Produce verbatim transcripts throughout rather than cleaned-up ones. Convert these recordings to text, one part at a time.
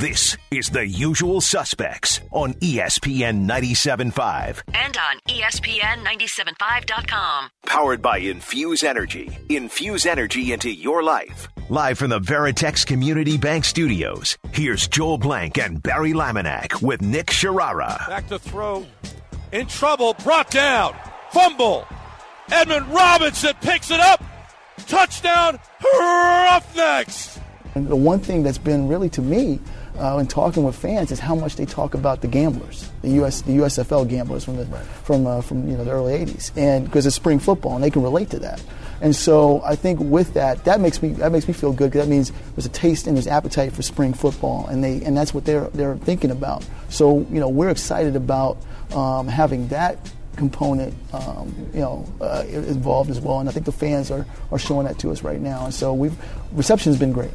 This is The Usual Suspects on E S P N ninety-seven point five. And on E S P N ninety-seven point five dot com. Powered by Infuse Energy. Infuse energy into your life. Live from the Veritex Community Bank Studios, here's Joel Blank and Barry Laminack with Nick Sharara. Back to throw. In trouble. Brought down. Fumble. Edmund Robinson picks it up. Touchdown. Roughnecks. And the one thing that's been really to me uh, in talking with fans is how much they talk about the gamblers, the U S the U S F L gamblers from the right. from uh, from you know the early eighties, and because it's spring football and they can relate to that. And so I think with that, that makes me that makes me feel good because that means there's a taste and there's appetite for spring football, and they and that's what they're they're thinking about. So you know we're excited about um, having that component, um, you know, uh, involved as well, and I think the fans are, are showing that to us right now. And so we've reception's been great.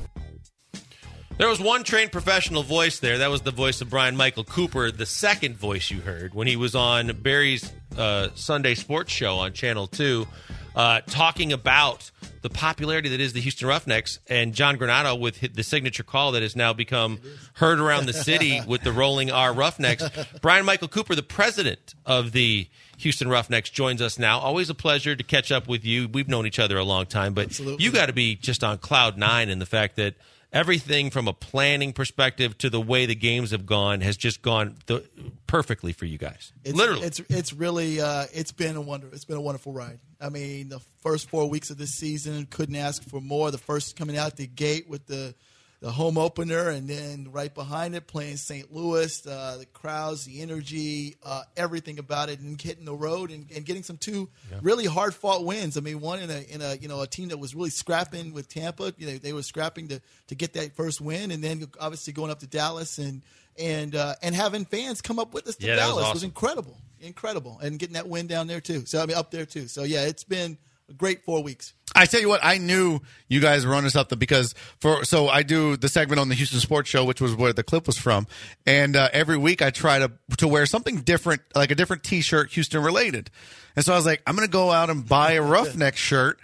There was one trained professional voice there. That was the voice of Brian Michael Cooper, the second voice you heard when he was on Barry's uh, Sunday sports show on Channel two, uh, talking about the popularity that is the Houston Roughnecks, and John Granado with the signature call that has now become heard around the city with the Rolling R Roughnecks. Brian Michael Cooper, the president of the Houston Roughnecks, joins us now. Always a pleasure to catch up with you. We've known each other a long time, but Absolutely. You got to be just on cloud nine in the fact that everything from a planning perspective to the way the games have gone has just gone th- perfectly for you guys. It's, Literally, it's it's really uh, it's been a wonder. It's been a wonderful ride. I mean, the first four weeks of this season couldn't ask for more. The first coming out the gate with the the home opener, and then right behind it playing Saint Louis, uh, the crowds, the energy, uh, everything about it, and hitting the road and, and getting some two yeah. really hard fought wins. I mean, one in a in a you know a team that was really scrapping with Tampa. You know, they were scrapping to, to get that first win, and then obviously going up to Dallas and and uh, and having fans come up with us to yeah, Dallas was, awesome. was incredible, incredible, and getting that win down there too. So I mean, up there too. So yeah, it's been a great four weeks. I tell you what, I knew you guys were onto something because for so I do the segment on the Houston Sports Show, which was where the clip was from, and uh, every week I try to to wear something different, like a different T-shirt Houston related. And so I was like, I'm going to go out and buy a Roughneck shirt,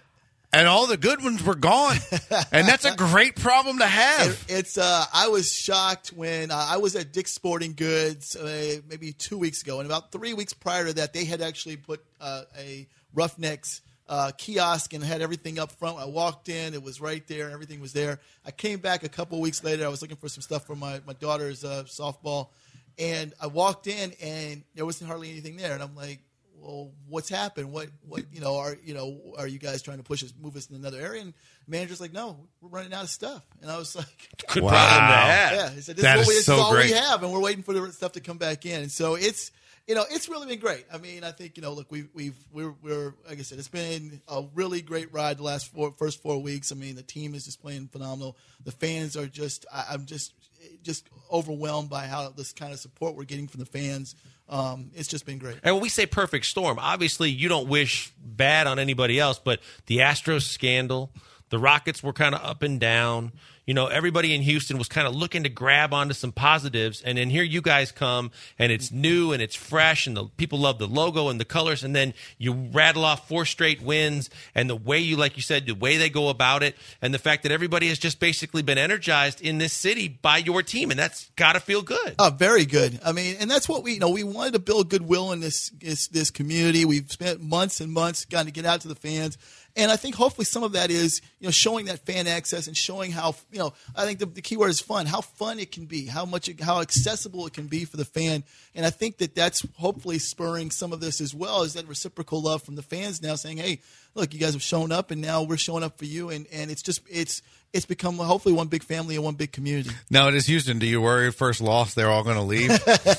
and all the good ones were gone, and that's a great problem to have. It, it's uh, I was shocked when uh, I was at Dick's Sporting Goods uh, maybe two weeks ago, and about three weeks prior to that, they had actually put uh, a Roughnecks Uh, kiosk and had everything up front. I walked in, it was right there, and everything was there. I came back a couple of weeks later. I was looking for some stuff for my, my daughter's uh, softball, and I walked in, and there wasn't hardly anything there. And I'm like, well, what's happened? What, what, you know, are you know, are you guys trying to push us, move us in another area? And the manager's like, no, we're running out of stuff. And I was like, good wow. problem to have. Yeah, he said, this that is, what we, is this so is all great. we have, and we're waiting for the stuff to come back in. And so it's. You know, it's really been great. I mean, I think, you know, look, we've, we've, we're, we're, like I said, it's been a really great ride the last four, first four weeks. I mean, the team is just playing phenomenal. The fans are just, I, I'm just, just overwhelmed by how this kind of support we're getting from the fans. Um, it's just been great. And when we say perfect storm, obviously you don't wish bad on anybody else, but the Astros scandal, the Rockets were kind of up and down. You know, everybody in Houston was kind of looking to grab onto some positives, and then here you guys come, and it's new and it's fresh, and the people love the logo and the colors, and then you rattle off four straight wins, and the way you, like you said, the way they go about it, and the fact that everybody has just basically been energized in this city by your team, and that's got to feel good. Oh, very good. I mean, and that's what we, you know, we wanted to build goodwill in this this, this community. We've spent months and months trying to get out to the fans. And I think hopefully some of that is, you know, showing that fan access and showing how, you know, I think the, the key word is fun, how fun it can be, how much, it, how accessible it can be for the fan. And I think that that's hopefully spurring some of this as well, is that reciprocal love from the fans now saying, hey, look, you guys have shown up, and now we're showing up for you. And, and it's just, it's, it's become hopefully one big family and one big community. Now it is Houston. Do you worry first loss they're all going to leave?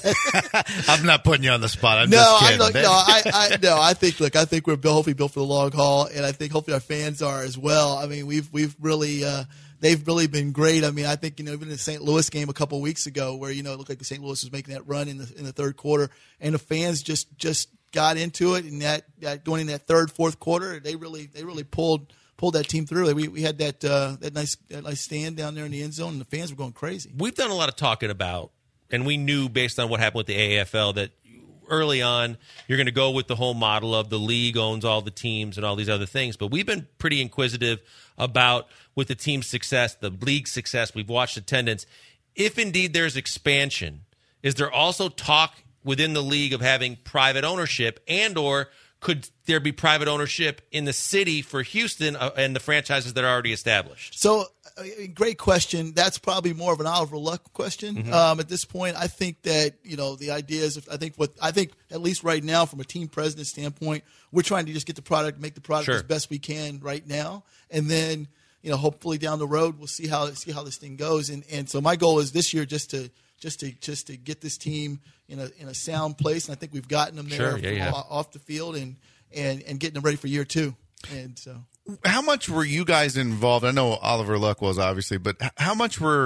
I'm not putting you on the spot. I'm no, just kidding. I look, no, I, I, no, I think, look, I think we're built, hopefully built for the long haul, and I think hopefully our fans are as well. I mean, we've, we've really, uh, they've really been great. I mean, I think, you know, even in the Saint Louis game a couple of weeks ago where, you know, it looked like Saint Louis was making that run in the, in the third quarter, and the fans just, just got into it, and that, that going in that third, fourth quarter, they really, they really pulled, pulled that team through. We we had that uh, that nice that nice stand down there in the end zone, and the fans were going crazy. We've done a lot of talking about, and we knew based on what happened with the A A F L that early on you're going to go with the whole model of the league owns all the teams and all these other things. But we've been pretty inquisitive about with the team's success, the league's success. We've watched attendance. if indeed there's expansion, is there also talk within the league of having private ownership, and or could there be private ownership in the city for Houston uh, and the franchises that are already established? So, uh, great question. That's probably more of an Oliver Luck question. Mm-hmm. Um, at this point, I think that, you know, the idea is, I think what I think at least right now, from a team president standpoint, we're trying to just get the product, make the product Sure. as best we can right now, and then, you know, hopefully down the road we'll see how see how this thing goes. And and so my goal is this year just to just to just to get this team in a in a sound place, and I think we've gotten them there Sure, yeah, yeah. off the field and, and and getting them ready for year two. And so, how much were you guys involved? I know Oliver Luck was, obviously, but how much were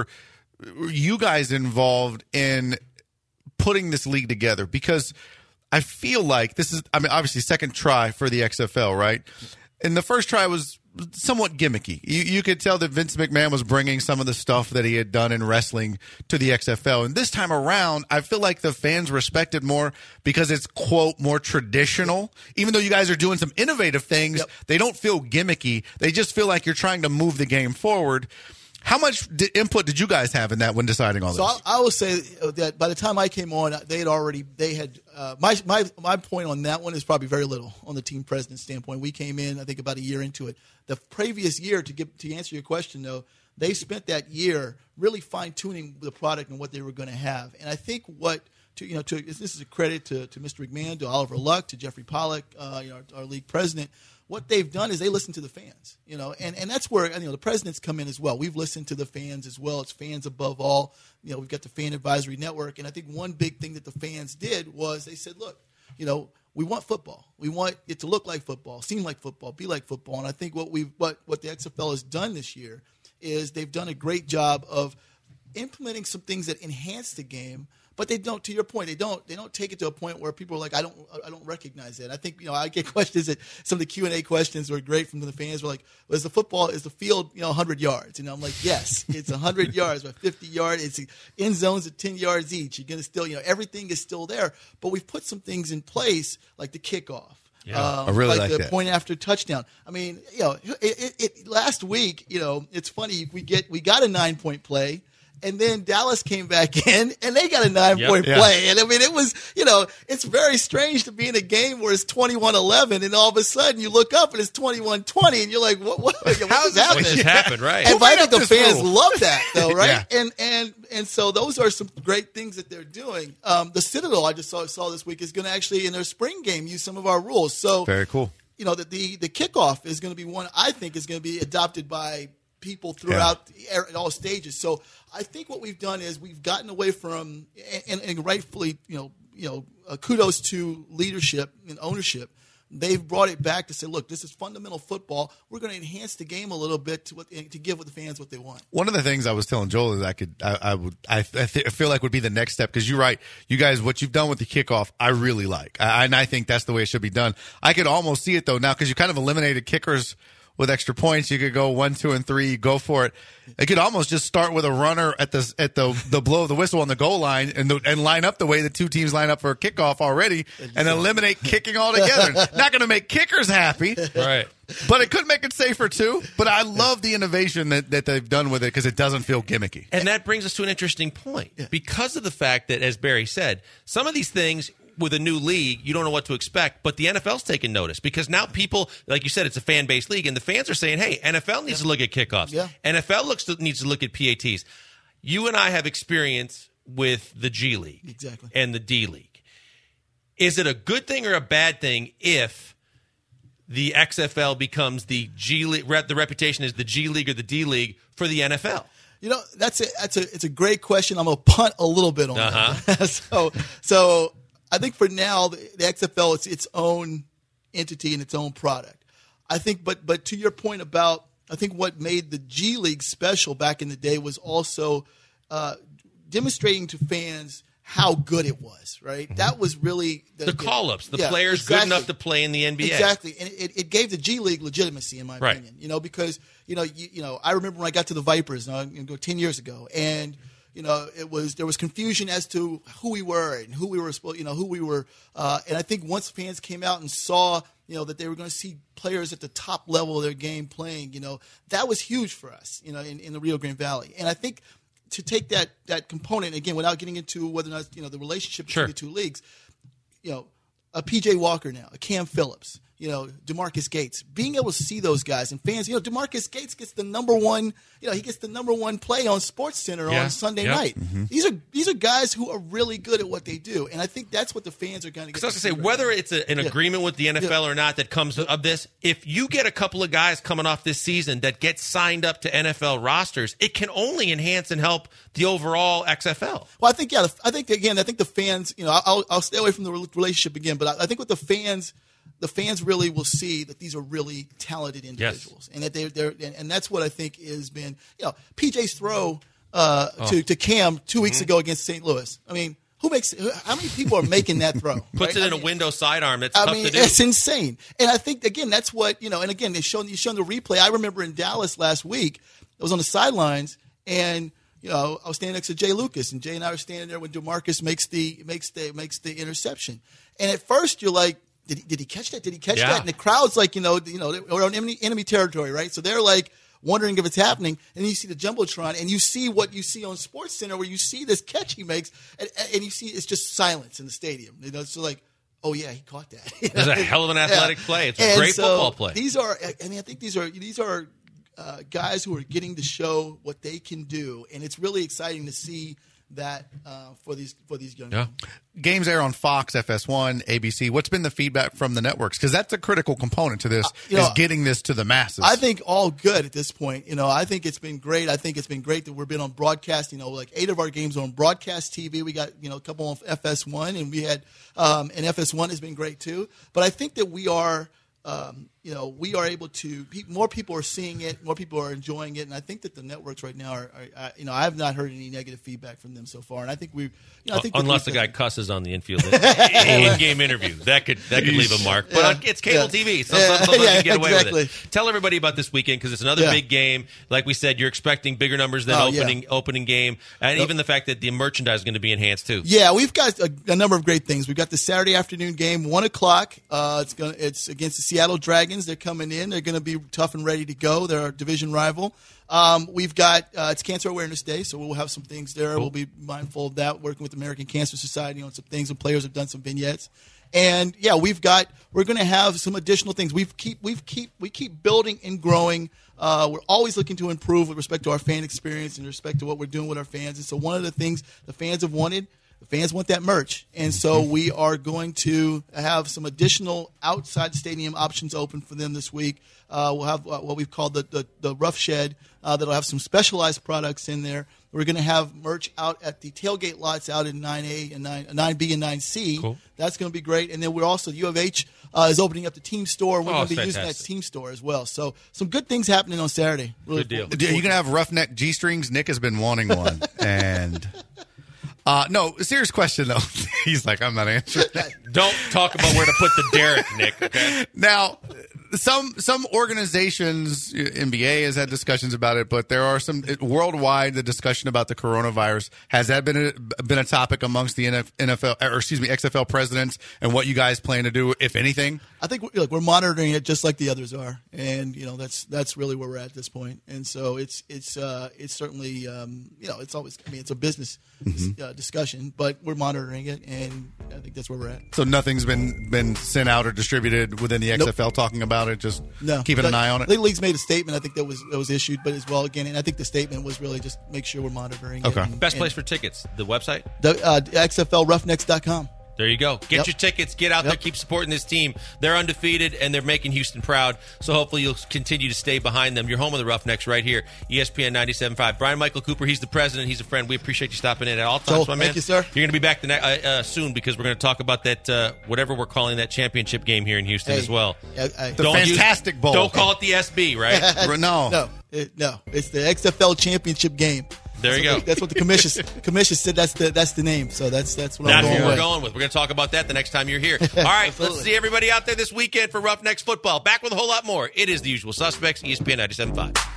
you guys involved in putting this league together? Because I feel like this is, I mean, obviously second try for the X F L, right? And the first try was somewhat gimmicky. You, you could tell that Vince McMahon was bringing some of the stuff that he had done in wrestling to the X F L. And this time around, I feel like the fans respect it more because it's, quote, more traditional. Even though you guys are doing some innovative things, yep. they don't feel gimmicky. They just feel like you're trying to move the game forward. How much did, input did you guys have in that when deciding all so this? So I, I will say that by the time I came on, they had already they had uh, my my my point on that one is probably very little on the team president standpoint. We came in, I think, about a year into it. The previous year, to get to answer your question though, they spent that year really fine tuning the product and what they were going to have. And I think what to you know to this is a credit to to Mister McMahon, to Oliver Luck, to Jeffrey Pollack, uh, you know, our, our league president. What they've done is they listen to the fans, you know, and, and that's where, you know, the presidents come in as well. We've listened to the fans as well. It's fans above all. You know, we've got the Fan Advisory Network. And I think one big thing that the fans did was they said, look, you know, we want football. We want it to look like football, seem like football, be like football. And I think what we've, what, what the X F L has done this year is they've done a great job of implementing some things that enhance the game. But they don't. To your point, they don't. They don't take it to a point where people are like, "I don't. I don't recognize that." I think you know. I get questions that some of the Q and A questions were great from the fans. Were like, well, "Is the football? Is the field? You know, one hundred yards?" And I'm like, "Yes, it's one hundred yards by fifty yards. It's end zones at ten yards each. You're gonna still, you know, everything is still there. But we've put some things in place like the kickoff." Yeah, um, I really like, like the that. point after touchdown. I mean, you know, it, it, it, last week, you know, it's funny. We get we got a nine point play. And then Dallas came back in, and they got a nine-point yep, play. yeah. And, I mean, it was, you know, it's very strange to be in a game where it's twenty-one eleven, and all of a sudden you look up and it's twenty-one twenty, and you're like, what, what, what How's is happening? What just happened, right? And I think the fans rule? love that, though, right? yeah. And and and so those are some great things that they're doing. Um, the Citadel, I just saw, saw this week, is going to actually, in their spring game, use some of our rules. So very cool. You know, the, the, the kickoff is going to be one I think is going to be adopted by people throughout yeah. all stages. So I think what we've done is we've gotten away from, and, and rightfully, you know, you know, uh, kudos to leadership and ownership. They've brought it back to say, look, this is fundamental football. We're going to enhance the game a little bit to what, to give the fans what they want. One of the things I was telling Joel is I could, I, I would, I, I, th- I feel like would be the next step because you're right. You guys, what you've done with the kickoff, I really like, I, and I think that's the way it should be done. I could almost see it though now because you kind of eliminated kickers with extra points. You could go one, two, and three. Go for it. It could almost just start with a runner at the at the the blow of the whistle on the goal line, and the, and line up the way the two teams line up for a kickoff already, and eliminate kicking altogether. Not going to make kickers happy, right? But it could make it safer too. But I love the innovation that, that they've done with it because it doesn't feel gimmicky. And that brings us to an interesting point because of the fact that, as Barry said, some of these things. With a new league, you don't know what to expect, but the N F L's taking notice because now people, like you said, it's a fan-based league, and the fans are saying, hey, N F L needs yeah. to look at kickoffs. Yeah. N F L looks to, needs to look at P A Ts. You and I have experience with the G League exactly. and the D League. Is it a good thing or a bad thing if the X F L becomes the G League, the reputation is the G League or the D League for the N F L? You know, that's a, that's a, it's a great question. I'm going to punt a little bit on uh-huh. that. so, so, I think for now, the, the X F L, it's its own entity and its own product. I think, but but to your point about, I think what made the G League special back in the day was also uh, demonstrating to fans how good it was, right? Mm-hmm. That was really the, the call-ups, the yeah, players exactly. good enough to play in the N B A. Exactly, and it, it gave the G League legitimacy, in my right. opinion. You know, because you know, you, you know, I remember when I got to the Vipers, uh, you know, ten years ago, and you know, it was there was confusion as to who we were and who we were supposed, you know, who we were, uh, and I think once fans came out and saw, you know, that they were going to see players at the top level of their game playing, you know, that was huge for us, you know, in, in the Rio Grande Valley, and I think to take that that component again without getting into whether or not you know the relationship between Sure. the two leagues. You know, a P J Walker now, a Cam Phillips, you know, DeMarcus Gates, being able to see those guys and fans, you know, DeMarcus Gates gets the number one, you know, he gets the number one play on SportsCenter Yeah. on Sunday Yep. night. Mm-hmm. These are these are guys who are really good at what they do, and I think that's what the fans are going to get. Because I was to going to say, see right whether now. it's a, an Yeah. agreement with the N F L or not that comes of this, if you get a couple of guys coming off this season that get signed up to N F L rosters, it can only enhance and help the overall X F L. Well, I think yeah. I think again. I think the fans. You know, I'll I'll stay away from the relationship again, but I, I think with the fans, the fans really will see that these are really talented individuals, and that they they're and, and that's what I think has been. You know, P J's throw uh, Oh. to to Cam two weeks Mm-hmm. ago against Saint Louis. I mean, who makes? How many people are making that throw? Puts right? it I in mean, a window sidearm. That's I tough mean, to do. it's insane. And I think, again, that's what, you know, and again, they shown, you shown the replay. I remember in Dallas last week, I was on the sidelines, and, you know, I was standing next to Jay Lucas, and Jay and I were standing there when DeMarcus makes the makes the, makes the interception. And at first, you're like, did he, did he catch that? Did he catch Yeah. that? And the crowd's like, you know, you know, we're on enemy, enemy territory, right? So they're like wondering if it's happening. And then you see the Jumbotron, and you see what you see on SportsCenter, where you see this catch he makes, and, and you see it's just silence in the stadium. You know, so like, oh yeah, he caught that. It was a hell of an athletic play. It's a And great so football play. These are, I mean, I think these are these are uh, guys who are getting to show what they can do, and it's really exciting to see that uh, for these for these young Yeah. men. Games air on Fox, F S one, A B C. What's been the feedback from the networks? Because that's a critical component to this, Uh, you is know, getting this to the masses. I think all good at this point. You know, I think it's been great. I think it's been great that we've been on broadcast. You know, like eight of our games are on broadcast T V. We got, you know, a couple on F S one, and we had, um, and F S one has been great too. But I think that we are, um, you know, we are able to, pe- more people are seeing it, more people are enjoying it. And I think that the networks right now are, are, are you know, I have not heard any negative feedback from them so far. And I think we, you know, I think that Unless the we've- guy cusses on the infield in-game interview, that could that could leave a mark. But Yeah. on, it's cable Yeah. T V, so Yeah. sometimes Yeah, you get away exactly. with it. Tell everybody about this weekend because it's another Yeah. big game. Like we said, you're expecting bigger numbers than Oh, yeah. opening opening game, and Yep. even the fact that the merchandise is going to be enhanced too. Yeah, we've got a, a number of great things. We've got the Saturday afternoon game, one o'clock. Uh, it's going it's against the Seattle Dragons. They're coming in. They're going to be tough and ready to go. They're our division rival. Um, we've got uh, it's Cancer Awareness Day, so we'll have some things there. Cool. We'll be mindful of that. Working with the American Cancer Society on some things, and players have done some vignettes. And yeah, we've got we're going to have some additional things. We've keep we've keep we keep building and growing. Uh, we're always looking to improve with respect to our fan experience and respect to what we're doing with our fans. And so one of the things the fans have wanted, the fans want that merch. And so we are going to have some additional outside stadium options open for them this week. Uh, we'll have uh, what we've called the, the, the Rough Shed uh, that'll have some specialized products in there. We're going to have merch out at the tailgate lots out in nine A and nine, nine B and nine C. Cool. That's going to be great. And then we're also, U of H uh, is opening up the team store. We're Oh, going to be it's using that fantastic. team store as well. So some good things happening on Saturday. Really Good deal. look Are you forward going to have roughneck G strings? Nick has been wanting one, and uh, no, serious question though. He's like, I'm not answering. Don't talk about where to put the Derek, Nick. Okay? Now, some some organizations, N B A has had discussions about it, but there are some worldwide. The discussion about the coronavirus, has that been a, been a topic amongst the N F L or excuse me X F L presidents, and what you guys plan to do, if anything? I think look, we're monitoring it just like the others are, and you know that's that's really where we're at this point. And so it's it's uh, it's certainly um, you know it's always I mean it's a business Mm-hmm. uh, discussion, but we're monitoring it, and I think that's where we're at. So nothing's been been sent out or distributed within the X F L talking about it. Just No, keeping an The- eye on it. The league's made a statement. I think that was that was issued, but as well again, and I think the statement was really just make sure we're monitoring. Okay. it and, Best and place for tickets, the website. the uh, X F L roughnecks dot com. There you go. Get Yep. your tickets. Get out there. Yep. Keep supporting this team. They're undefeated, and they're making Houston proud. So hopefully you'll continue to stay behind them. You're home of the Roughnecks right here, E S P N ninety-seven point five. Brian Michael Cooper, he's the president. He's a friend. We appreciate you stopping in at all times, Joel, my man. thank you, sir. You're going to be back the ne- uh, uh, soon because we're going to talk about that, uh, whatever we're calling that championship game here in Houston Hey, as well. I- I- The Don't use- Fantastic Bowl. Don't call it the S B, right? no. No, it, no, it's the X F L championship game. There you That's go. what the- That's what the commission commission said. That's the that's the name. So that's that's what That's I'm going what we're with. going with. We're going to talk about that the next time you're here. All right, let's Absolutely. see everybody out there this weekend for Roughnecks football. Back with a whole lot more. It is the usual suspects, E S P N ninety-seven point five.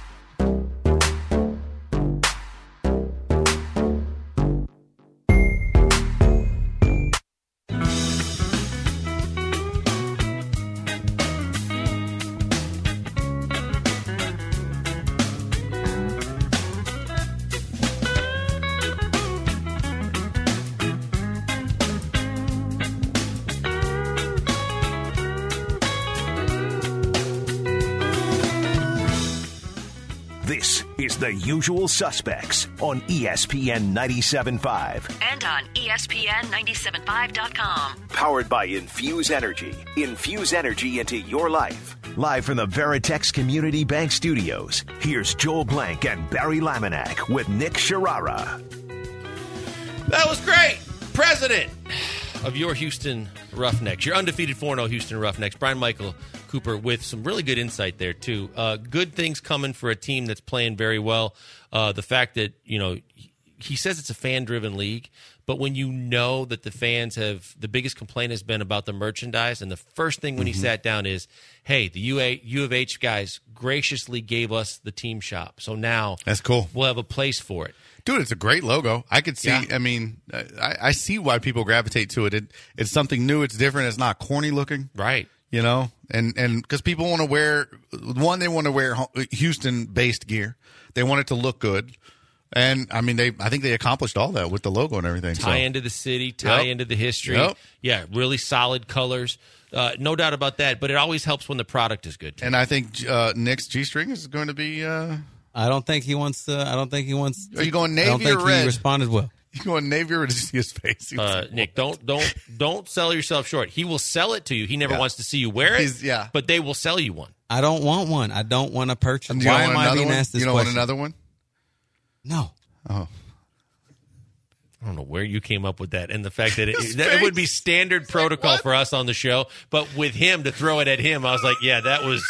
This is The Usual Suspects on E S P N ninety-seven point five. And on E S P N ninety-seven five dot com. Powered by Infuse Energy. Infuse energy into your life. Live from the Veritex Community Bank Studios, here's Joel Blank and Barry Laminack with Nick Sharara. That was great. President of your Houston Roughnecks, your undefeated four and oh Houston Roughnecks, Brian Michael Cooper, with some really good insight there, too. Uh, good things coming for a team that's playing very well. Uh, the fact that, you know, he says it's a fan-driven league, but when you know that the fans have, the biggest complaint has been about the merchandise, and the first thing when mm-hmm. he sat down is, hey, the U, A, U of H guys graciously gave us the team shop, so now that's cool. We'll have a place for it. Dude, it's a great logo. I could see, Yeah. I mean, I, I see why people gravitate to it. it. It's something new. It's different. It's not corny looking. Right. You know, and and because people want to wear, one, they want to wear Houston-based gear. They want it to look good. And, I mean, they. I think they accomplished all that with the logo and everything. Tie so. into the city, tie Yep. into the history. Yep. Yeah, really solid colors. Uh, no doubt about that, but it always helps when the product is good, too. And I think uh, Nick's G-string is going to be... Uh, I don't think he wants to. I don't think he wants. To, Are you going navy I don't think or red? He responded well. You going navy or did you see his face? He was Uh, like, Nick, don't don't don't sell yourself short. He will sell it to you. He never Yeah. wants to see you wear it. He's- yeah. But they will sell you one. I don't want one. I don't want to purchase. Do you Why want am I another being one? asked this You don't question? want another one? No. Oh. I don't know where you came up with that, and the fact that it, that it would be standard protocol for us on the show. But with him to throw it at him, I was like, yeah, that was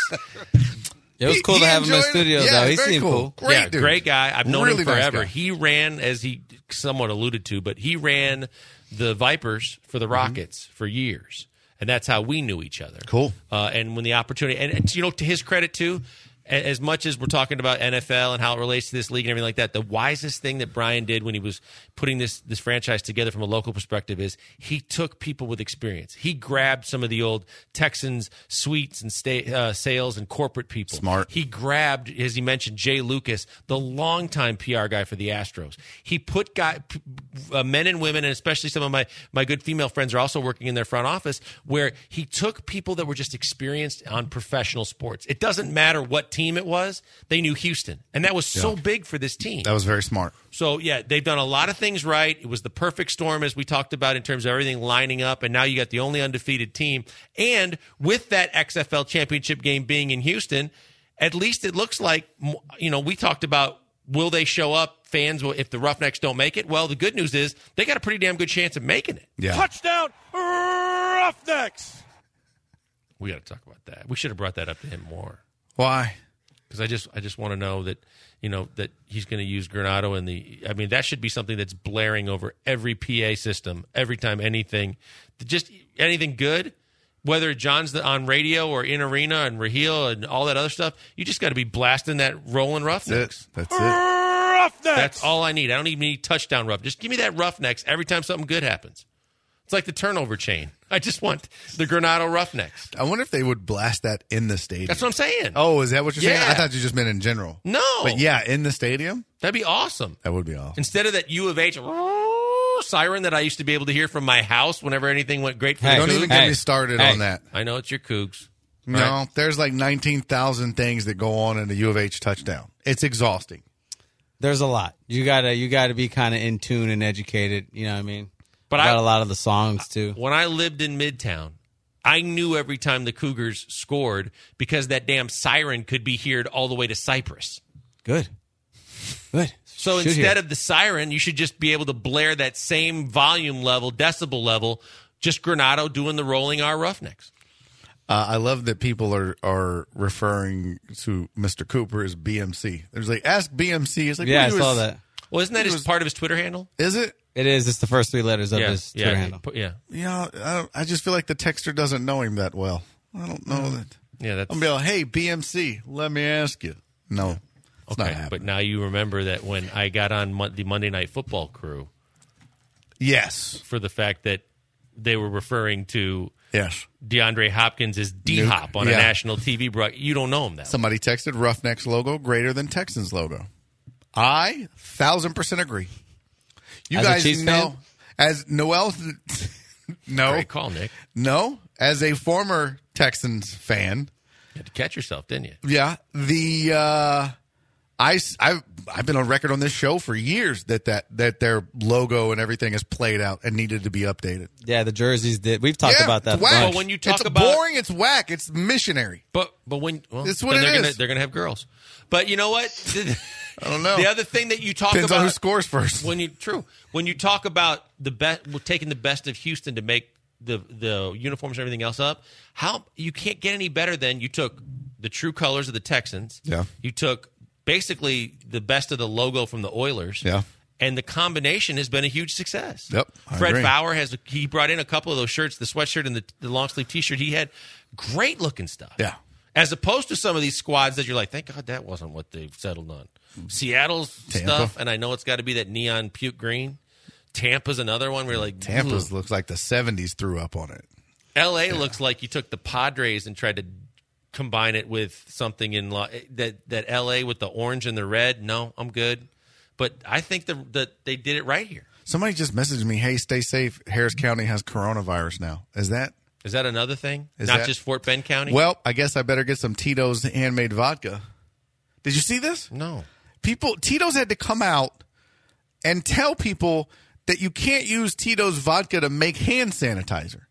It was He- cool he to have him in the enjoyed it. studio, Yeah, though. He very seemed cool. cool. Great yeah, dude. great guy. I've known Really him nice forever. guy. He ran, as he somewhat alluded to, but he ran the Vipers for the Rockets for years, and that's how we knew each other. Cool. Uh, and when the opportunity, and, and you know, to his credit too, a- as much as we're talking about N F L and how it relates to this league and everything like that, the wisest thing that Brian did when he was putting this this franchise together from a local perspective is he took people with experience. He grabbed some of the old Texans suites and sta- uh, sales and corporate people. Smart. He grabbed, as he mentioned, Jay Lucas, the longtime P R guy for the Astros. He put guy, p- uh, men and women, and especially some of my, my good female friends are also working in their front office, where he took people that were just experienced on professional sports. It doesn't matter what team it was, they knew Houston. And that was so big for this team. That was very smart. So, yeah, they've done a lot of things right. It was the perfect storm, as we talked about, in terms of everything lining up. And now you got the only undefeated team. And with that X F L championship game being in Houston, at least it looks like, you know, we talked about, will they show up? Fans will, if the Roughnecks don't make it. Well, the good news is they got a pretty damn good chance of making it. Yeah. Touchdown, Roughnecks! We got to talk about that. We should have brought that up to him more. Why? Because I just I just want to know that, you know, that he's going to use Granado in the – I mean, that should be something that's blaring over every P A system every time anything – just anything good, whether John's the, on radio or in arena and Raheel and all that other stuff, you just got to be blasting that rolling Roughnecks. That's it. That's it. Roughnecks! That's all I need. I don't even need touchdown rough. Just give me that Roughnecks every time something good happens. It's like the turnover chain. I just want the Granado Roughnecks. I wonder if they would blast that in the stadium. That's what I'm saying. Oh, is that what you're saying? Yeah. I thought you just meant in general. No. But yeah, in the stadium? That'd be awesome. That would be awesome. Instead of that U of H siren that I used to be able to hear from my house whenever anything went great for Hey, the Don't Cougs. even get Hey. me started Hey. on that. I know it's your Cougs. No, Right. there's like nineteen thousand things that go on in a U of H touchdown. It's exhausting. There's a lot. You gotta you gotta be kind of in tune and educated. You know what I mean? But About I- a lot of the songs too. When I lived in Midtown, I knew every time the Cougars scored because that damn siren could be heard all the way to Cypress. Good. Good. So Should instead hear. of the siren, you should just be able to blare that same volume level, decibel level, just Granado doing the rolling R Roughnecks. Uh, I love that people are, are referring to Mister Cooper as B M C. There's like, ask B M C. It's like, yeah, I what saw was- that. Well, isn't that It his was- part of his Twitter handle? Is it? It is. It's the first three letters of yeah, his yeah, Twitter handle. put- yeah, Yeah, I, don't- I just feel like the texter doesn't know him that well. I don't know that. yeah. That's I'm gonna be like, hey, B M C, let me ask you. No, it's not okay. happening. But now you remember that when I got on Mon- the Monday Night Football crew Yes, for the fact that they were referring to yes. DeAndre Hopkins as D-Hop on Yeah. a national T V broadcast. You don't know him that. Somebody texted Roughnecks logo greater than Texans logo. I thousand percent agree. You As a guys Chiefs know fan? as Noel. no, Great call, Nick. no. As a former Texans fan, You had to catch yourself, didn't you? yeah. The uh, I, I've, I've been on record on this show for years that, that, that their logo and everything is played out and needed to be updated. Yeah, the jerseys did. We've talked yeah, about that. It's whack. Well, when you talk it's about boring, it's whack. It's missionary. But but when well, it's what then it they're is. Gonna, they're going to have girls. But you know what? I don't know. The other thing that you talk Depends about on who scores first. When you true when you talk about the best, taking the best of Houston to make the the uniforms and everything else up. How you can't get any better than you took the true colors of the Texans. Yeah. You took basically the best of the logo from the Oilers. Yeah. And the combination has been a huge success. Yep. I Fred agree. Fowler has he brought in a couple of those shirts, the sweatshirt and the, the long sleeve T-shirt. He had great looking stuff. Yeah. As opposed to some of these squads that you're like, thank God that wasn't what they've settled on. Seattle's Tampa. stuff, and I know it's got to be that neon puke green. Tampa's another one where like Tampa's ugh. looks like the seventies threw up on it. L A looks like you took the Padres and tried to combine it with something in lo- that that L A with the orange and the red. No, I'm good. But I think the, that they did it right here. Somebody just messaged me, hey, stay safe. Harris County has coronavirus now. Is that? Is that another thing? Is Not that- just Fort Bend County? Well, I guess I better get some Tito's handmade vodka. Did you see this? No. People, Tito's had to come out and tell people that you can't use Tito's vodka to make hand sanitizer.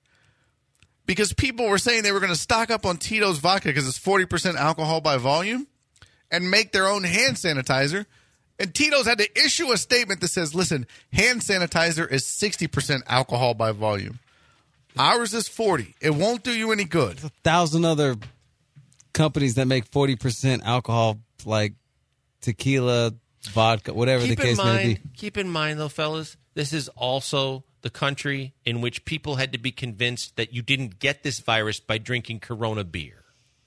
Because people were saying they were going to stock up on Tito's vodka because it's forty percent alcohol by volume and make their own hand sanitizer. And Tito's had to issue a statement that says, listen, hand sanitizer is sixty percent alcohol by volume. Ours is forty. It won't do you any good. A thousand other companies that make forty percent alcohol, like tequila, vodka, whatever Keep the case in mind, may be. Keep in mind, though, fellas, this is also the country in which people had to be convinced that you didn't get this virus by drinking Corona beer.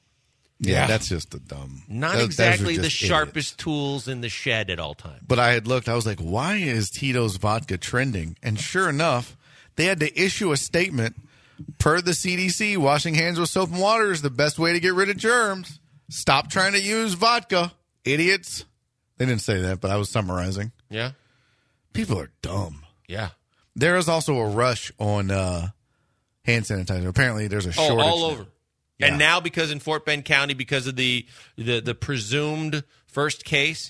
Yeah, Yeah. that's just a dumb. Not those- those are exactly the just sharpest idiots. tools in the shed at all times. But I had looked, I was like, why is Tito's vodka trending? And sure enough, they had to issue a statement per the C D C, washing hands with soap and water is the best way to get rid of germs. Stop trying to use vodka, idiots. They didn't say that, but I was summarizing. Yeah? People are dumb. Yeah. There is also a rush on uh, hand sanitizer. Apparently, there's a Oh, shortage. all now. over. Yeah. And now because in Fort Bend County, because of the, the, the presumed first case,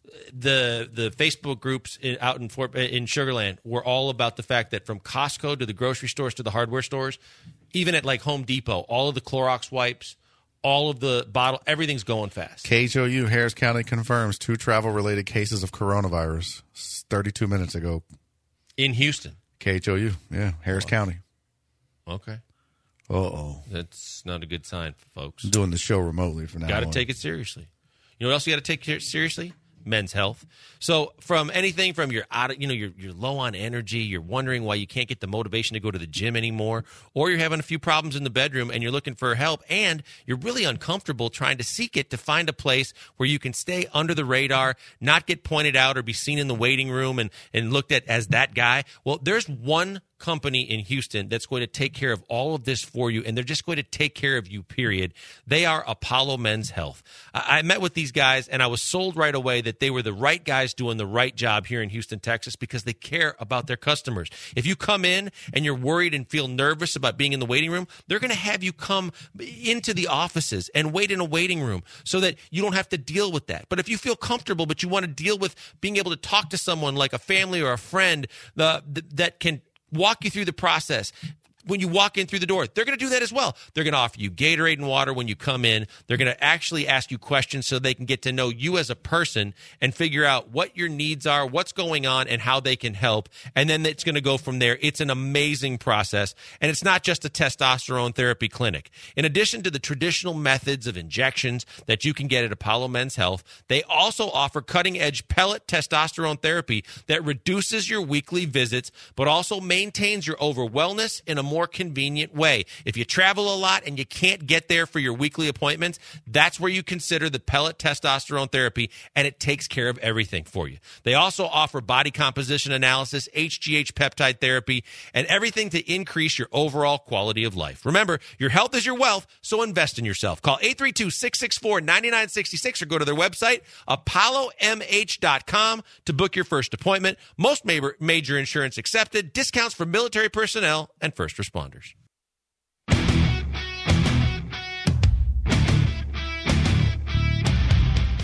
the the Facebook groups in, out in Fort in Sugar Land were all about the fact that from Costco to the grocery stores to the hardware stores, even at like Home Depot, all of the Clorox wipes, all of the bottle, everything's going fast. K H O U, Harris County confirms two travel-related cases of coronavirus thirty-two minutes ago. In Houston. K H O U, yeah, Harris County. Okay. Uh-oh. That's not a good sign, folks. I'm doing the show remotely for now. Got to on. take it seriously. You know what else you got to take care- seriously? Men's health. So from anything from you're out of, you know, you're, you're low on energy, you're wondering why you can't get the motivation to go to the gym anymore, or you're having a few problems in the bedroom and you're looking for help and you're really uncomfortable trying to seek it to find a place where you can stay under the radar, not get pointed out or be seen in the waiting room and, and looked at as that guy. Well, there's one company in Houston that's going to take care of all of this for you, and they're just going to take care of you, period. They are Apollo Men's Health. I, I met with these guys, and I was sold right away that they were the right guys doing the right job here in Houston, Texas, because they care about their customers. If you come in and you're worried and feel nervous about being in the waiting room, they're going to have you come into the offices and wait in a waiting room so that you don't have to deal with that. But if you feel comfortable, but you want to deal with being able to talk to someone like a family or a friend uh, th- that can walk you through the process. When you walk in through the door, they're going to do that as well. They're going to offer you Gatorade and water when you come in. They're going to actually ask you questions so they can get to know you as a person and figure out what your needs are, what's going on, and how they can help. And then it's going to go from there. It's an amazing process. And it's not just a testosterone therapy clinic. In addition to the traditional methods of injections that you can get at Apollo Men's Health, they also offer cutting-edge pellet testosterone therapy that reduces your weekly visits, but also maintains your overall wellness in a more convenient way. If you travel a lot and you can't get there for your weekly appointments, that's where you consider the pellet testosterone therapy, and it takes care of everything for you. They also offer body composition analysis, H G H peptide therapy, and everything to increase your overall quality of life. Remember, your health is your wealth, so invest in yourself. Call eight three two, six six four, nine nine six six or go to their website, apollo m h dot com, to book your first appointment. Most major, major insurance accepted, discounts for military personnel and first responders.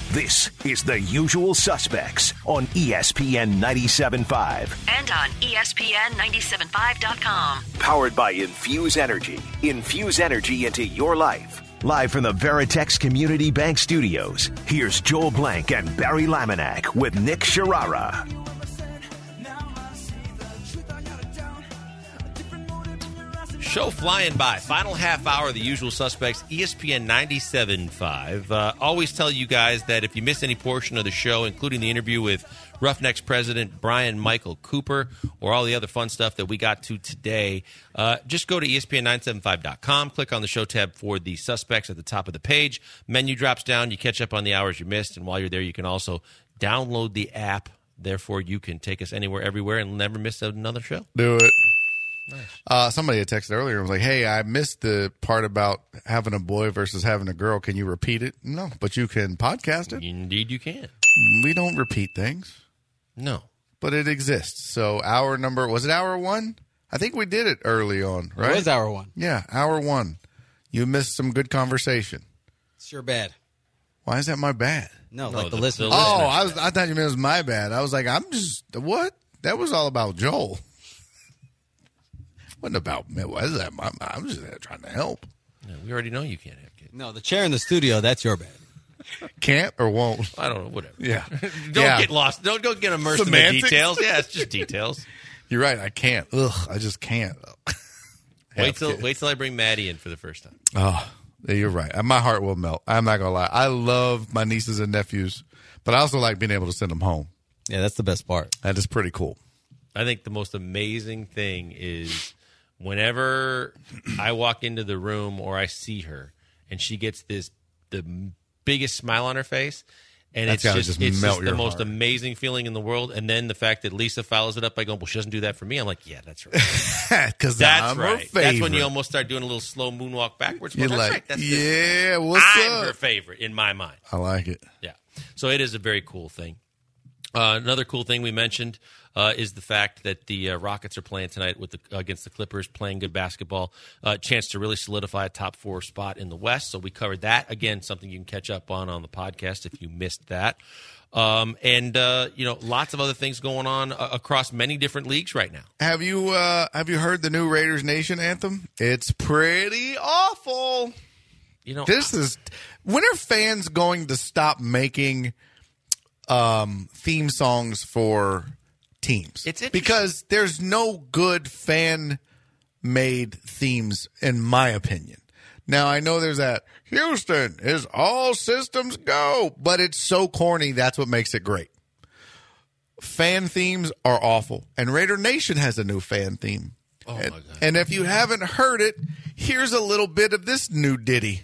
This is The Usual Suspects on E S P N ninety-seven point five. And on E S P N ninety-seven five dot com. Powered by Infuse Energy. Infuse energy into your life. Live from the Veritex Community Bank Studios, here's Joel Blank and Barry Laminack with Nick Sharara. Show flying by. Final half hour of The Usual Suspects, E S P N ninety-seven point five. Uh, always tell you guys that if you miss any portion of the show, including the interview with Roughnecks president Brian Michael Cooper, or all the other fun stuff that we got to today, uh, just go to E S P N nine seventy-five dot com, click on the show tab for The Suspects at the top of the page. Menu drops down. You catch up on the hours you missed, and while you're there, you can also download the app. Therefore, you can take us anywhere, everywhere, and never miss another show. Do it. Nice. Uh, somebody had texted earlier and was like, hey, I missed the part about having a boy versus having a girl. Can you repeat it? No, but you can podcast it. Indeed you can. We don't repeat things. No. But it exists. So hour number, was it hour one? I think we did it early on, right? It was hour one. Yeah, hour one. You missed some good conversation. It's your bad. Why is that my bad? No, No, like the, the- listeners. the Oh, I, was, I thought you meant it was my bad. I was like, I'm just, what? That was all about Joel. Wasn't about me. What is that? I'm, I'm just trying to help. No, we already know you can't have kids. No, the chair in the studio, that's your bad. Can't or won't. I don't know, whatever. Yeah. Don't Yeah. get lost. Don't, don't get immersed in the Semantics? details. Yeah, it's just details. You're right. I can't. Ugh, I just can't. Wait Have till kids. wait till I bring Maddie in for the first time. Oh, you're right. My heart will melt. I'm not going to lie. I love my nieces and nephews, but I also like being able to send them home. Yeah, that's the best part. That is pretty cool. I think the most amazing thing is whenever I walk into the room or I see her and she gets this the biggest smile on her face, and That's it's gotta just, just it's melt just the your most heart. amazing feeling in the world. And then the fact that Lisa follows it up by going, well, she doesn't do that for me. I'm like, yeah, that's right. Because That's I'm her right. favorite. That's when you almost start doing a little slow moonwalk backwards. Well, You're that's like, right. That's yeah, what's I'm up? her favorite in my mind. I like it. Yeah. So it is a very cool thing. Uh, another cool thing we mentioned uh, is the fact that the uh, Rockets are playing tonight with the, against the Clippers, playing good basketball. Uh, chance to really solidify a top four spot in the West. So we covered that. Again, something you can catch up on on the podcast if you missed that. Um, and, uh, you know, lots of other things going on uh, across many different leagues right now. Have you uh, have you heard the new Raiders Nation anthem? It's pretty awful. You know, This is when are fans going to stop making um, theme songs for teams? It's interesting. because there's no good fan made themes, in my opinion. Now I know there's that Houston is all systems go, but it's so corny. That's what makes it great. Fan themes are awful, and Raider Nation has a new fan theme. Oh, and, my God. and if you haven't heard it, here's a little bit of this new ditty.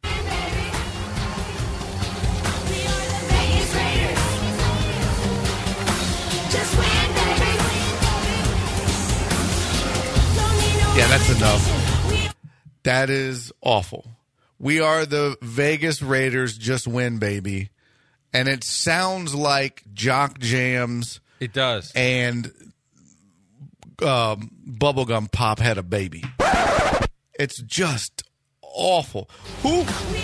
Yeah, that's enough. That is awful. We are the Vegas Raiders. Just win, baby. And it sounds like Jock Jams it does. and um, Bubblegum Pop had a baby. It's just awful. Who?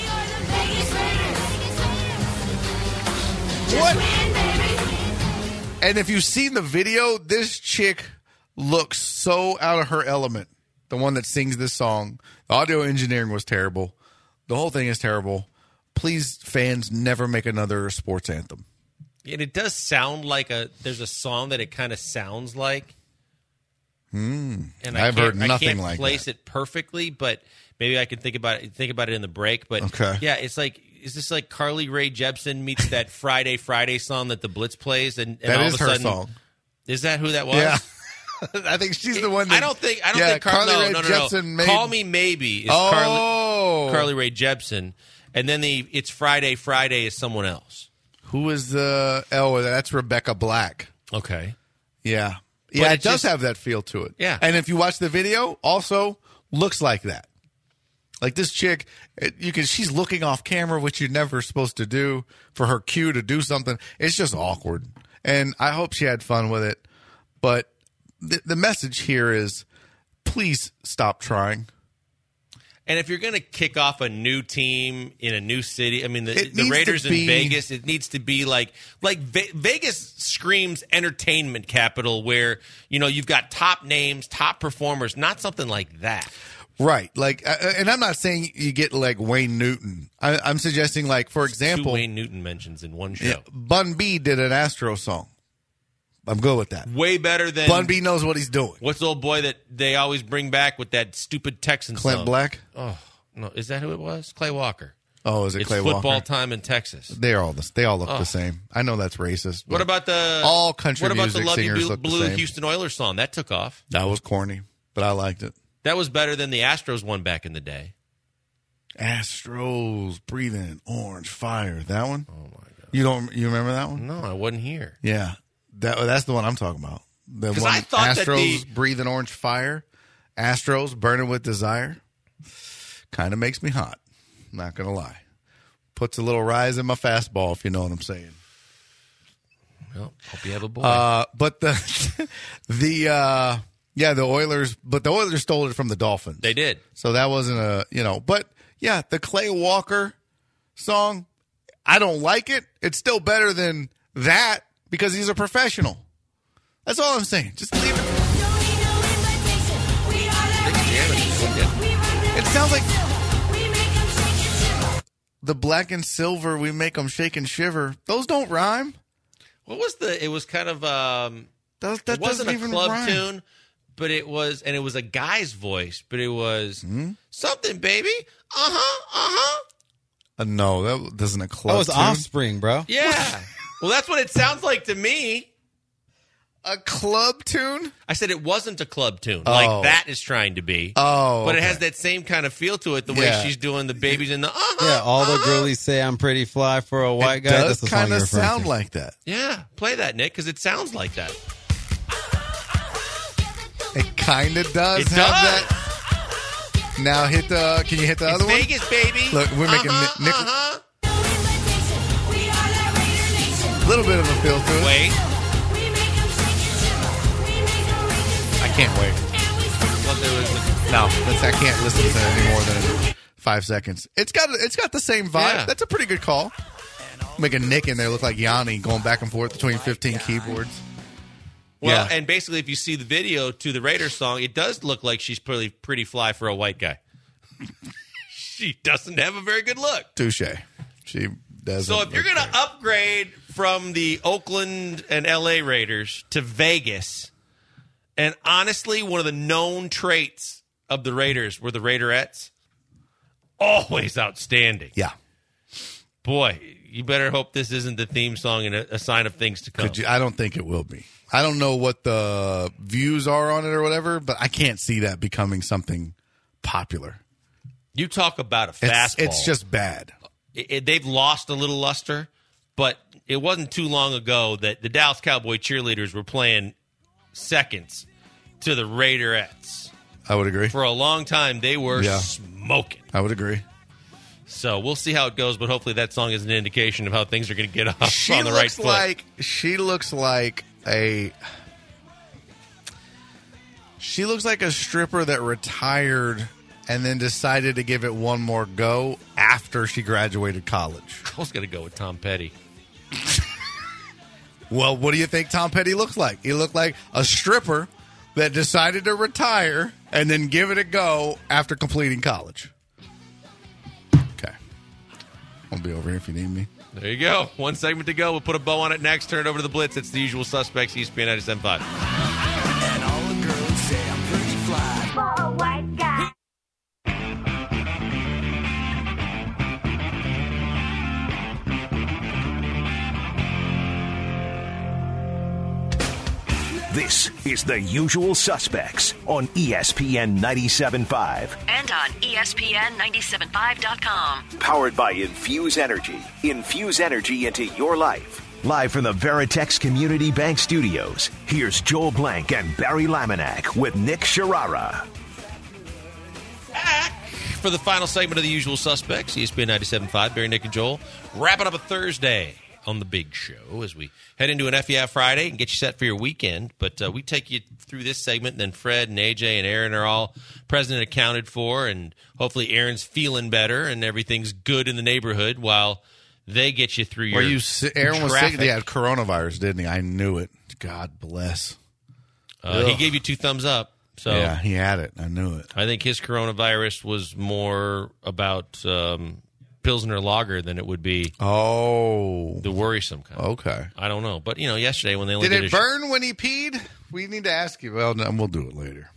What? And if you've seen the video, this chick looks so out of her element. The one that sings this song. The audio engineering was terrible. The whole thing is terrible. Please, fans, never make another sports anthem. And it does sound like a. There's a song that it kind of sounds like. Hmm. And I I've can't- heard nothing I can't like place that. it perfectly, but maybe I can think about it. Think about it in the break. But Okay. yeah, it's like. Is this like Carly Rae Jepsen meets that Friday Friday song that the Blitz plays? And, and That all is of a her sudden, song. Is that who that was? Yeah. I think she's the one that. I don't think. I don't yeah, think Car- Carly no, Rae no, no, no. Jepsen made- Call Me Maybe is Oh. Carly, Carly Rae Jepsen, and then the It's Friday Friday is someone else. Who is the. Oh, that's Rebecca Black. Okay. Yeah. But Yeah, it it does just- have that feel to it. Yeah. And if you watch the video, also looks like that. Like this chick, it, you can she's looking off camera, which you're never supposed to do for her cue to do something. It's just awkward. And I hope she had fun with it. But the, the message here is please stop trying. And if you're going to kick off a new team in a new city, I mean, the, It the needs Raiders to in be- Vegas, it needs to be like like Ve- Vegas screams entertainment capital, where you know you've got top names, top performers, not something like that. Right. Like, uh, and I'm not saying you get like Wayne Newton. I, I'm suggesting, like, for example, Two Wayne Newton mentions in one show. yeah, Bun B did an Astro song. I'm good with that. Way better than Bun B knows what he's doing. what's the old boy that they always bring back with that stupid Texan Clint song? Black. Oh no, is that who it was? Clay Walker. Oh, is it It's Clay football Walker? time in Texas. They're all the, they all look Oh. the same. I know that's racist. What but about the all country What about music the Love You singers Blue, look the Blue same. Houston Oilers song that took off? That was corny, but I liked it. That was better than the Astros one back in the day. Astros breathing orange fire. That one. Oh my god! You don't you remember that one? No, I wasn't here. Yeah, that that's the one I'm talking about. The 'Cause one I thought that Astros the- breathing orange fire. Astros burning with desire. Kind of makes me hot. Not gonna lie. Puts a little rise in my fastball, if you know what I'm saying. Well, hope you have a boy. Uh, but the the uh, yeah, the Oilers, but the Oilers stole it from the Dolphins. they did. So that wasn't a, you know, but yeah, the Clay Walker song, I don't like it. It's still better than that because he's a professional. That's all I'm saying. Just leave it. It sounds like the black and silver, we make them shake and shiver. Those don't rhyme. What was the? It was kind of. Um, Those, that it wasn't doesn't a even club rhyme. tune, but it was, and it was a guy's voice, but it was Hmm? something, baby. Uh huh. Uh huh. Uh, no, that doesn't a club That was tune. Offspring, bro. Yeah. Well, that's what it sounds like to me. A club tune? I said it wasn't a club tune, Oh. like that is trying to be. Oh, but it okay. has that same kind of feel to it. The way Yeah. she's doing the babies in the. Uh-huh, Yeah, all the uh-huh. girlies say I'm pretty fly for a white It guy. does That's the song kind you're of referring sound to. like that. Yeah, play that, Nick, because it sounds like that. It kind of does It have does. that. Now hit the. Can you hit the It's other one? Vegas, baby. Look, we're making uh-huh, Nick- uh-huh. A little bit of a feel to it. Wait. I can't wait. Thought there was a- No, that's, I can't listen to it any more than five seconds. It's got it's got the same vibe. Yeah. That's a pretty good call. Making Nick in there look like Yanni going back and forth between fifteen keyboards. Well, Yeah. and basically, if you see the video to the Raiders song, it does look like she's pretty pretty fly for a white guy. She doesn't have a very good look. Touche. She does. So if you're going to upgrade from the Oakland and L A Raiders to Vegas, and honestly, one of the known traits of the Raiders were the Raiderettes, always outstanding. yeah. Boy, you better hope this isn't the theme song and a, a sign of things to come. Could you, I don't think it will be. I don't know what the views are on it or whatever, but I can't see that becoming something popular. You talk about a It's, fastball. it's just bad. It- it- they've lost a little luster, but it wasn't too long ago that the Dallas Cowboy cheerleaders were playing seconds to the Raiderettes. I would agree. For a long time, they were Yeah. smoking. I would agree. So we'll see how it goes, but hopefully that song is an indication of how things are going to get off She on the right looks foot. like she looks like a she looks like a stripper that retired and then decided to give it one more go after she graduated college. I was going to go with Tom Petty. Well, what do you think Tom Petty looks like? He looked like a stripper that decided to retire and then give it a go after completing college. Okay. I'll be over here if you need me. There you go. One segment to go. We'll put a bow on it next. Turn it over to the Blitz. It's the usual suspects, E S P N ninety-seven point five. And all the girls say I'm pretty fly. For a white guy. This is The Usual Suspects on E S P N ninety-seven point five. And on E S P N ninety-seven point five dot com. Powered by Infuse Energy. Infuse energy into your life. Live from the Veritex Community Bank Studios, here's Joel Blank and Barry Laminack with Nick Sharara. Back for the final segment of the usual suspects, E S P N ninety-seven point five, Barry, Nick, and Joel. Wrapping up a Thursday on the big show as we head into an F E F Friday and get you set for your weekend. But uh, we take you through this segment, and then Fred and A J and Aaron are all present and accounted for, and hopefully Aaron's feeling better and everything's good in the neighborhood while they get you through your Were you si- Aaron was traffic. sick? He had coronavirus, didn't he? I knew it. God bless. Uh, he gave you two thumbs up. So yeah, he had it. I knew it. I think his coronavirus was more about um, Pilsner Lager than it would be Oh, the worrisome kind. okay. I don't know. But, you know, yesterday when they only Did did it a sh- burn when he peed? We need to ask you. Well, no, we'll do it later.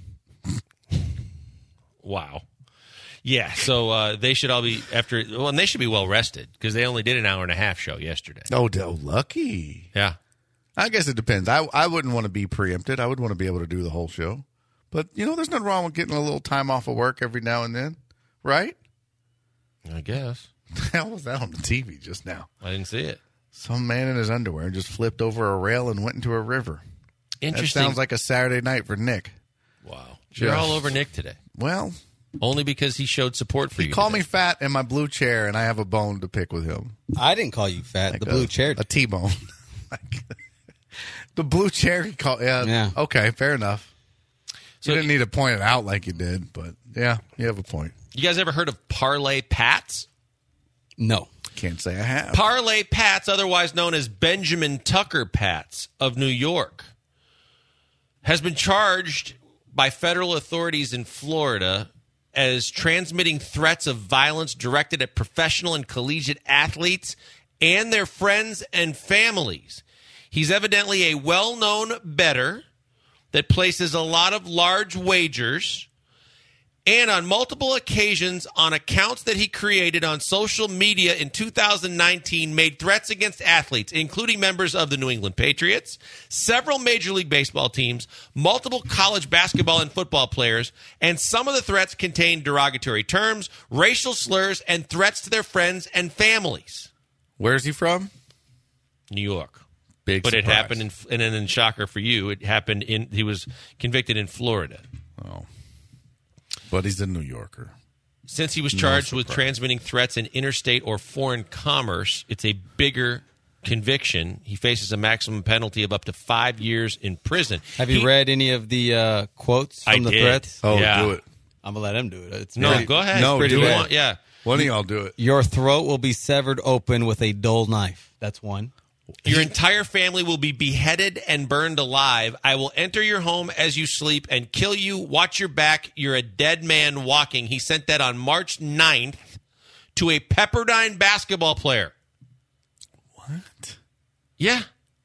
Wow. Yeah, so uh, they should all be after. Well, and they should be well rested because they only did an hour and a half show yesterday. Oh, oh, lucky. Yeah, I guess it depends. I I wouldn't want to be preempted. I would want to be able to do the whole show. But, you know, there's nothing wrong with getting a little time off of work every now and then, right? I guess. The hell was that on the T V just now? I didn't see it. Some man in his underwear just flipped over a rail and went into a river. Interesting. That sounds like a Saturday night for Nick. Wow. You're all over Nick today. Well, only because he showed support for he you. called today. me fat in my blue chair, and I have a bone to pick with him. I didn't call you fat. Like the a, blue chair. A T-bone. Like, the blue chair he called. Yeah, Yeah. Okay, fair enough. So you didn't need to point it out like you did, but yeah, you have a point. You guys ever heard of Parlay Pats? No. Can't say I have. Parlay Pats, otherwise known as Benjamin Tucker Pats of New York, has been charged by federal authorities in Florida as transmitting threats of violence directed at professional and collegiate athletes and their friends and families. He's evidently a well-known bettor that places a lot of large wagers, and on multiple occasions on accounts that he created on social media in two thousand nineteen made threats against athletes, including members of the New England Patriots, several Major League Baseball teams, multiple college basketball and football players, and some of the threats contained derogatory terms, racial slurs, and threats to their friends and families. Where's he from? New York. Big But it surprise. happened in, and then in shocker for you, it happened in, he was convicted in Florida. Oh. But he's a New Yorker. Since he was No charged with surprise. transmitting threats in interstate or foreign commerce, it's a bigger conviction. He faces a maximum penalty of up to five years in prison. Have you He- read any of the uh, quotes from I the did. threats? Oh, Yeah. do it. I'm going to let him do it. It's No, pretty- go ahead. No, pretty do You bad. it. want- yeah. One of y'all do it. Your throat will be severed open with a dull knife. That's one. Your entire family will be beheaded and burned alive. I will enter your home as you sleep and kill you. Watch your back. You're a dead man walking. He sent that on March ninth to a Pepperdine basketball player. What? Yeah.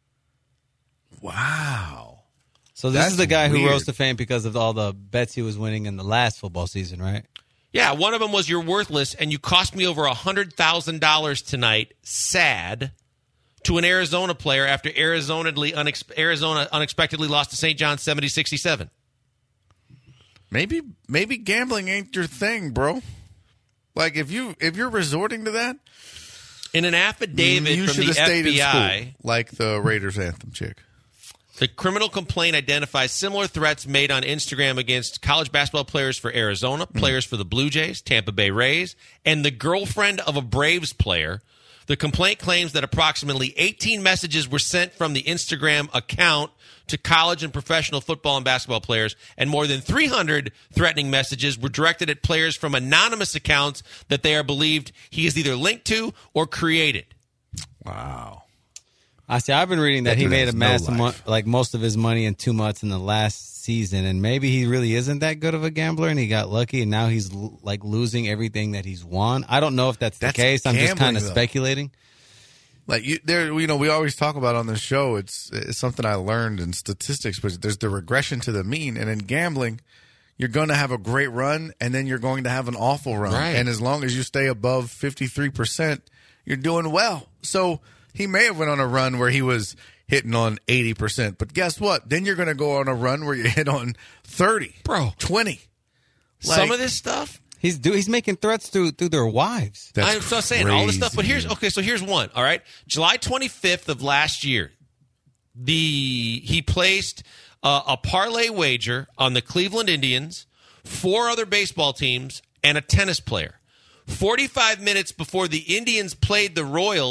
Wow. So this That's is the guy who weird. rose to fame because of all the bets he was winning in the last football season, right? Yeah, one of them was you're worthless and you cost me over one hundred thousand dollars tonight. Sad. To an Arizona player after Arizona, unex- Arizona unexpectedly lost to Saint John's seventy sixty-seven. Maybe maybe gambling ain't your thing, bro. Like if you if you're resorting to that, In an affidavit you from should the have stayed F B I, in school, like the Raiders anthem chick. the criminal complaint identifies similar threats made on Instagram against college basketball players for Arizona, players for the Blue Jays, Tampa Bay Rays, and the girlfriend of a Braves player. The complaint claims that approximately eighteen messages were sent from the Instagram account to college and professional football and basketball players, and more than three hundred threatening messages were directed at players from anonymous accounts that they are believed he is either linked to or created. Wow. I see. I've been reading that, That he dude made has a no mass mo- life. like most of his money in two months in the last season, and maybe he really isn't that good of a gambler, and he got lucky, and now he's l- like losing everything that he's won. I don't know if that's, That's the case. I'm just gambling, kind of though. speculating. Like you, there, you know, we always talk about on this show. It's it's something I learned in statistics, but there's the regression to the mean, and in gambling, you're going to have a great run, and then you're going to have an awful run. Right. And as long as you stay above fifty-three percent, you're doing well. So he may have went on a run where he was hitting on eighty percent, but guess what? Then you're going to go on a run where you hit on thirty, Bro. twenty. Some Like- of this stuff. He's do he's making threats through through their wives. That's I'm so saying all this stuff, but here's crazy. okay. So here's one. All right, July twenty-fifth of last year, the he placed uh, a parlay wager on the Cleveland Indians, four other baseball teams, and a tennis player. forty-five minutes before the Indians played the Royals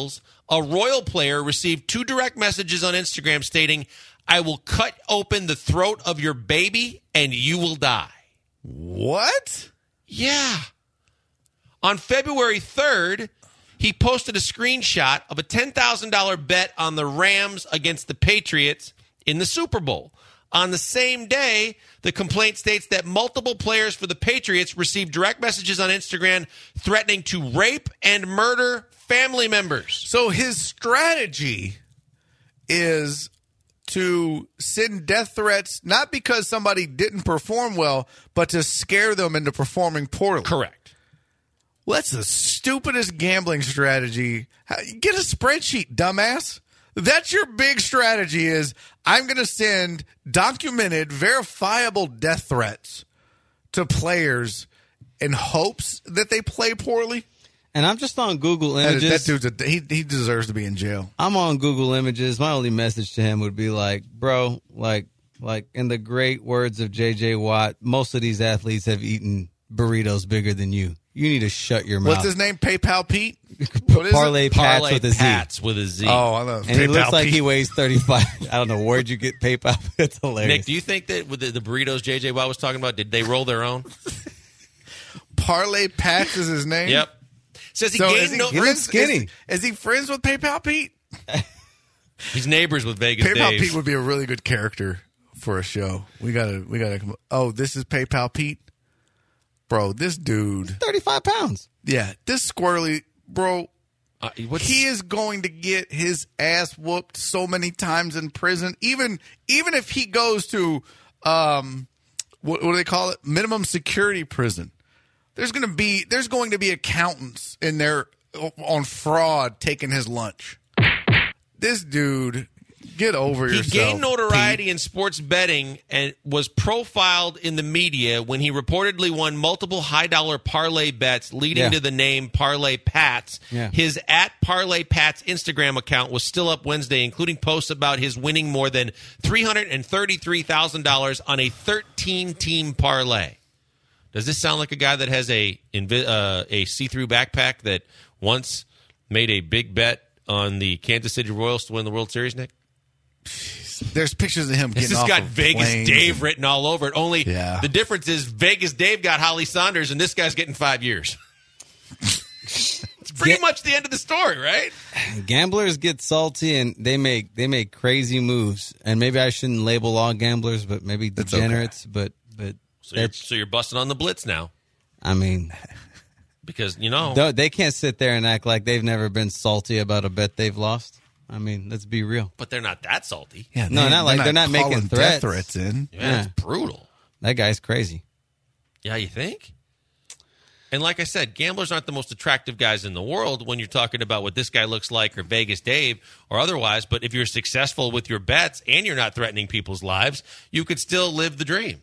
a Royal player received two direct messages on Instagram stating, "I will cut open the throat of your baby and you will die." What? Yeah. On February third, he posted a screenshot of a ten thousand dollars bet on the Rams against the Patriots in the Super Bowl. On the same day, the complaint states that multiple players for the Patriots received direct messages on Instagram threatening to rape and murder family members. So his strategy is to send death threats, not because somebody didn't perform well, but to scare them into performing poorly. Correct. Well, that's the stupidest gambling strategy. Get a spreadsheet, dumbass. That's your big strategy is, I'm going to send documented, verifiable death threats to players in hopes that they play poorly. And I'm just on Google Images. That, that dude's a, he, he deserves to be in jail. I'm on Google Images. My only message to him would be like, bro, like, like in the great words of J J Watt, most of these athletes have eaten burritos bigger than you. You need to shut your mouth. What's his name? PayPal Pete? What is Parlay it? Pats Parlay with a Z. Pats with a Z. Oh, I love And he looks PayPal like Pete. he weighs thirty-five. I don't know. Where'd you get PayPal? It's hilarious. Nick, do you think that with the, the burritos J J Watt was talking about, did they roll their own? Parlay Pats is his name? Yep. Says he So gained is he, no. He looks skinny. Is, is he friends with PayPal Pete? He's neighbors with Vegas PayPal Dave. Pete would be a really good character for a show. We gotta, we gotta. Come, oh, this is PayPal Pete, bro. This dude, thirty-five pounds. yeah, this squirrely, bro. Uh, what's- He is going to get his ass whooped so many times in prison. Even, even if he goes to, um, what, what do they call it? Minimum security prison. There's going to be, there's going to be accountants in there on fraud taking his lunch. This dude, get over He yourself. gained notoriety Pete. in sports betting and was profiled in the media when he reportedly won multiple high-dollar parlay bets leading Yeah. to the name Parlay Pats. Yeah. His at Parlay Pats Instagram account was still up Wednesday, including posts about his winning more than three hundred thirty-three thousand dollars on a thirteen-team parlay. Does this sound like a guy that has a invi- uh, a see-through backpack that once made a big bet on the Kansas City Royals to win the World Series, Nick? There's pictures of him getting This has off got of Vegas planes Dave and- written all over it. Only Yeah. the difference is Vegas Dave got Holly Saunders, and this guy's getting five years. It's pretty much the end of the story, right? Gamblers get salty and they make they make crazy moves. And maybe I shouldn't label all gamblers, but maybe That's degenerates. But but So you're, so you're busting on the blitz now I mean, because, you know, no, they can't sit there and act like they've never been salty about a bet they've lost. I mean, let's be real. but they're not that salty. Yeah, No, not like- they're not making calling threats. death threats in. Yeah, Yeah. it's brutal. That guy's crazy. Yeah, you think? And like I said, gamblers aren't the most attractive guys in the world when you're talking about what this guy looks like or Vegas Dave or otherwise. But if you're successful with your bets and you're not threatening people's lives, you could still live the dream.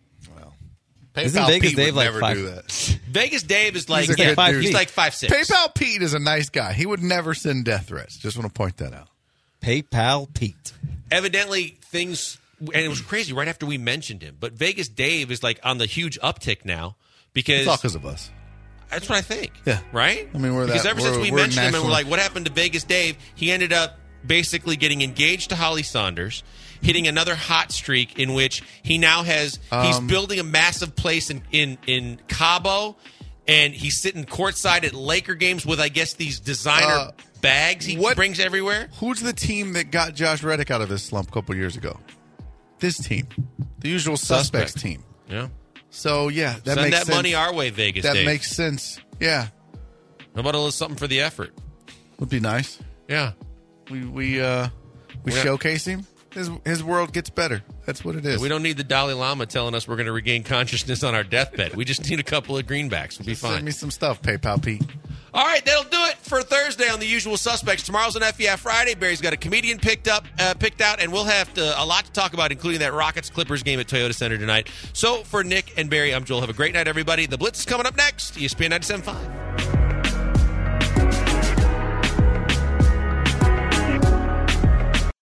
Isn't PayPal Vegas Pete Dave would like never five- do that. Vegas Dave is like, He's a yeah, good five dude. he's feet. like five six. PayPal Pete is a nice guy. He would never send death threats. Just want to point that out. PayPal Pete. Evidently, things, and it was crazy right after we mentioned him, but Vegas Dave is like on the huge uptick now because It's all because of us. that's what I think. Yeah. Right? I mean, we're because that- ever since we're- we we're mentioned him and national- we're like, what happened to Vegas Dave? He ended up basically getting engaged to Holly Saunders, hitting another hot streak in which he now has he's Um, building a massive place in in in Cabo, and he's sitting courtside at Laker games with I guess these designer Uh, bags he what- brings everywhere. Who's the team that got Josh Reddick out of his slump a couple years ago? This team. The usual suspects Suspect. team. Yeah. So, yeah, that Send makes that sense. money our way, Vegas That Dave. makes sense. Yeah. How about a little something for the effort? Would be nice. Yeah. We we uh we Yeah. showcase him. His his world gets better. That's what it is. We don't need the Dalai Lama telling us we're going to regain consciousness on our deathbed. We just need a couple of greenbacks. We'll be Send fine. me some stuff, PayPal Pete. All right, that'll do it for Thursday on The Usual Suspects. Tomorrow's an F E F Friday. Barry's got a comedian picked up, uh, picked out, and we'll have to, a lot to talk about, including that Rockets-Clippers game at Toyota Center tonight. So for Nick and Barry, I'm Joel. Have a great night, everybody. The Blitz is coming up next. E S P N ninety-seven point five.